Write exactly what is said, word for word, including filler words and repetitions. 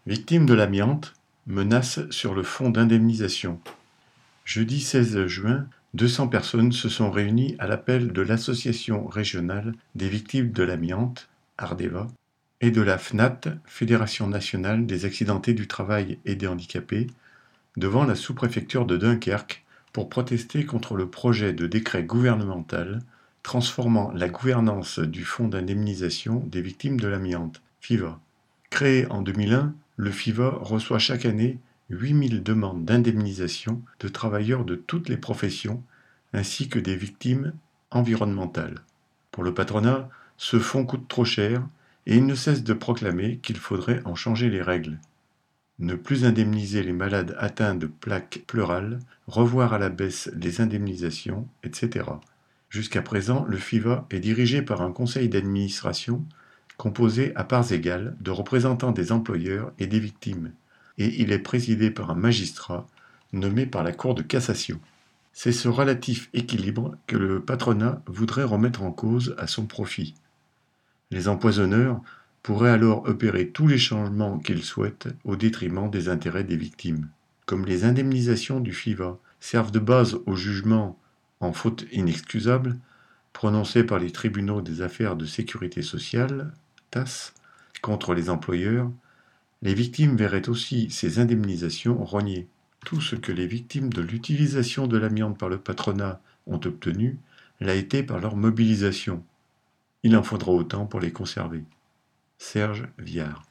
Victimes de l'amiante, menace sur le fonds d'indemnisation. Jeudi seize juin, deux cents personnes se sont réunies à l'appel de l'Association régionale des victimes de l'amiante, Ardeva, et de la F N A T, Fédération nationale des accidentés du travail et des handicapés, devant la sous-préfecture de Dunkerque pour protester contre le projet de décret gouvernemental transformant la gouvernance du fonds d'indemnisation des victimes de l'amiante, FIVA. Créé en deux mille un, le FIVA reçoit chaque année huit mille demandes d'indemnisation de travailleurs de toutes les professions ainsi que des victimes environnementales. Pour le patronat, ce fonds coûte trop cher et il ne cesse de proclamer qu'il faudrait en changer les règles. Ne plus indemniser les malades atteints de plaques pleurales, revoir à la baisse les indemnisations, et cetera. Jusqu'à présent, le FIVA est dirigé par un conseil d'administration composé à parts égales de représentants des employeurs et des victimes, et il est présidé par un magistrat nommé par la Cour de cassation. C'est ce relatif équilibre que le patronat voudrait remettre en cause à son profit. Les empoisonneurs pourraient alors opérer tous les changements qu'ils souhaitent au détriment des intérêts des victimes. Comme les indemnisations du FIVA servent de base au jugement en faute inexcusable prononcé par les tribunaux des affaires de sécurité sociale, T A S, contre les employeurs, les victimes verraient aussi ces indemnisations rognées. Tout ce que les victimes de l'utilisation de l'amiante par le patronat ont obtenu l'a été par leur mobilisation. Il en faudra autant pour les conserver. Serge Viard.